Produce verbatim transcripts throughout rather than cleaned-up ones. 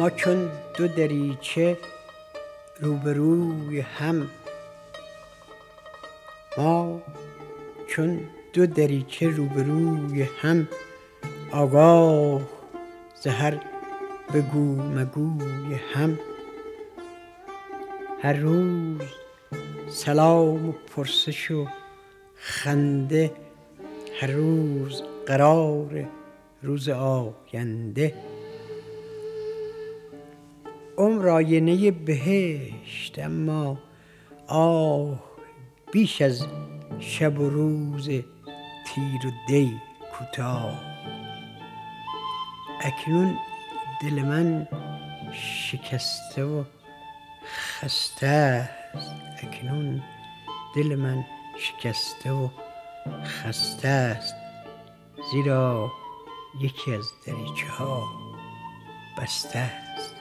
ما چون دو دریچه روبروی هم ما چون دو دریچه روبروی هم آگاه ز هر بگو مگوی هم هر روز سلام و پرسش و خنده هر روز قرار روز آینده عمر آینه بهشت اما آه بیش از شب و روز تیر و دی کوتاه اکنون دل من شکسته و خسته است اکنون دل من شکسته و خسته است زیرا یکی از دریچه ها بسته است.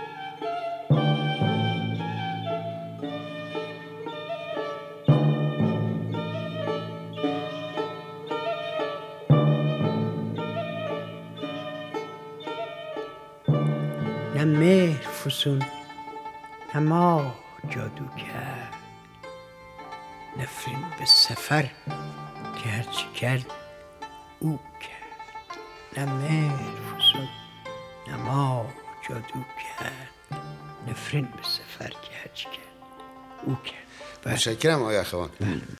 نه مهر فسون نه ماه جادو کرد نفرین به سفر که هرچی کرد او کرد نه مهر فسون نه ماه جادو کرد نفرین به سفر که هرچی کرد او کرد. متشکرم آقای اخوان.